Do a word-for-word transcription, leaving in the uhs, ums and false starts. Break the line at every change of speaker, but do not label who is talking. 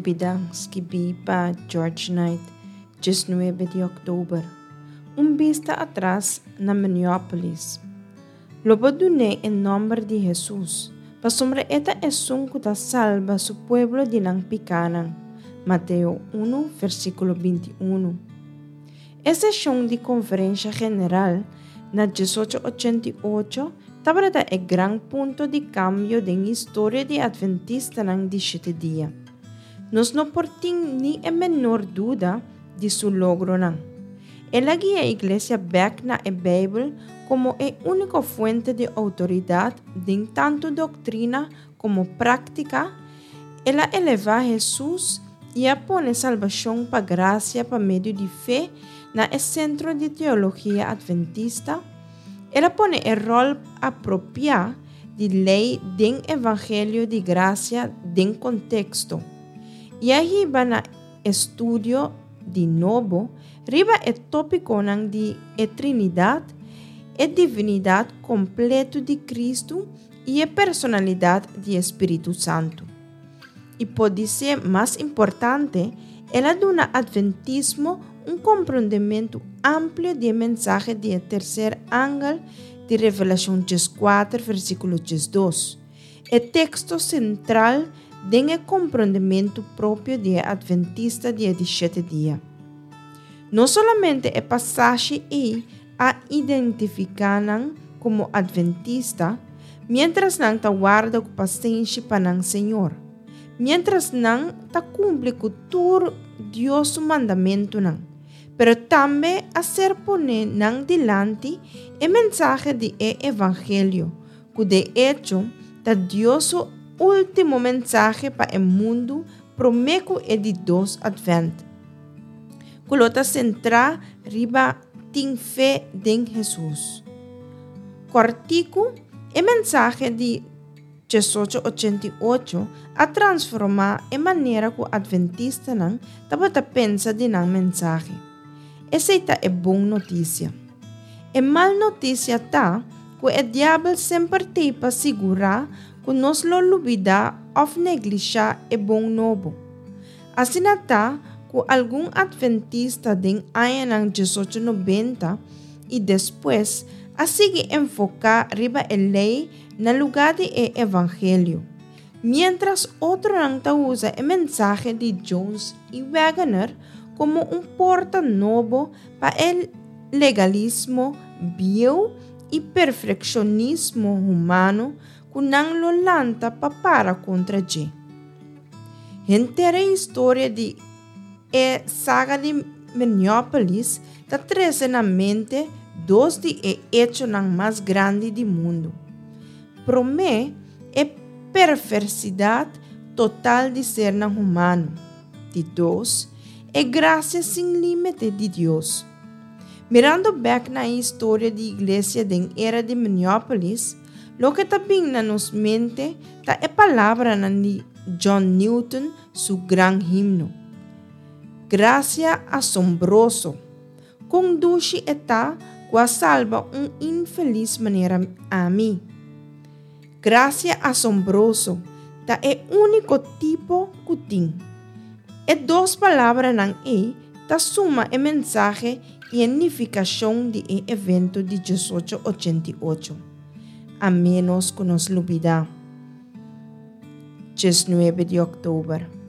lubidang skibi pa George Knight, diecinueve de outubro. Um vista atrás na Minneapolis. Lobo dune em nome de Jesus, pa sobre esta esunco da salva su pueblo de nang picanan. Mateo um, versículo vinte e um. Essa sessão de conferência general na dezoito oitenta e oito trabalha o grande ponto de cambio da história de Adventista nang de sete dias. Nós não portamos nem a menor dúvida de seu logro nang. Ela guia a igreja back na a Bíblia como a única fonte de autoridade de tanto doutrina como prática. Ela eleva Jesus e a põe salvação para graça para meio de fé na o centro de teologia adventista. Ela põe o rol apropriado de lei do evangelho de graça do contexto. E aí vai na estudo de novo, riba o tópico de a Trinidade, a divinidade completa de Cristo e a personalidade do Espírito Santo. E pode ser mais importante, ela dá ao Adventismo um compreendimento amplo da mensagem do terceiro ângulo de Revelação quatro, versículo dois. O texto central tem o compreendimento próprio do Adventista de sete dias. Não somente a passagem é a identificar como Adventista, mientras não ta guarda com paciência para o Senhor, mientras não ta cumpre com todo Deus mandamento não, pero também a ser poner não delante a mensagem de Evangelho, que de hecho ta Deus o último mensagem para o mundo prometo é de dois Advent. Colota central riba tem fé em Jesus. Cortico, a mensagem de dezoito oitenta e oito a transformar a maneira que o adventista não estava a pensar de na mensagem. Essa é boa notícia. A mal notícia tá que o diabo sempre tem para segurar que nós lo olvidar ou negligenciar é bom novo. Assim tá que algum adventista den ano dezoito noventa e depois a seguir enfocar riba a lei na lugar de e evangelho, mientras outro não usa a mensagem de Jones e Wagner como um porta novo para o legalismo bio e perfeccionismo humano que não lo lanta para para contra G. Inteira história de a saga de Minneapolis está trazendo na mente dois de e hecho mais grande do mundo. Promete a perversidade total de ser humano. De dois, a graça sem limite de Deus. Mirando back na história da igreja da era de Minneapolis, lo que também na nos mente está a palavra de John Newton, seu grande himno. Gracia asombroso. Conduz eta que salva um infeliz maneira a mim. Gracia asombroso ta é único tipo que tem. E duas palavras não é ta suma a mensagem e a unificação de e evento de dezoito oitenta e oito. A menos que nos olvidar. dezenove de outubro.